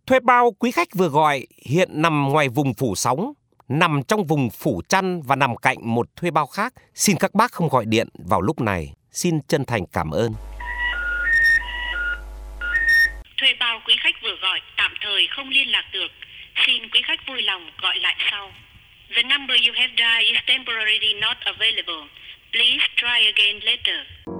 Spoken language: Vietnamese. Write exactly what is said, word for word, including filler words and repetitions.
Thuê bao quý khách vừa gọi hiện nằm ngoài vùng phủ sóng, nằm trong vùng phủ chăn và nằm cạnh một thuê bao khác. Xin các bác không gọi điện vào lúc này. Xin chân thành cảm ơn. Thuê bao quý khách vừa gọi tạm thời không liên lạc được. Xin quý khách vui lòng gọi lại sau. The number you have dialed is temporarily not available. Please try again later.